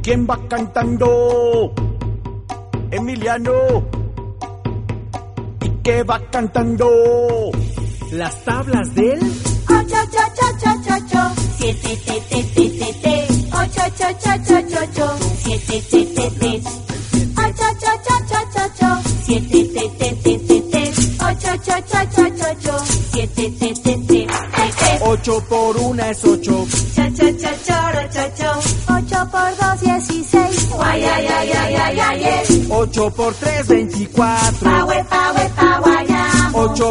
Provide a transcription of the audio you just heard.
¿Quién va cantando? Emiliano. ¿Y qué va cantando? Las tablas del 8, 7, 8, 7, 7, 8 por 1 es 8. 8 por 2, 16. 8 por 3, 24. 8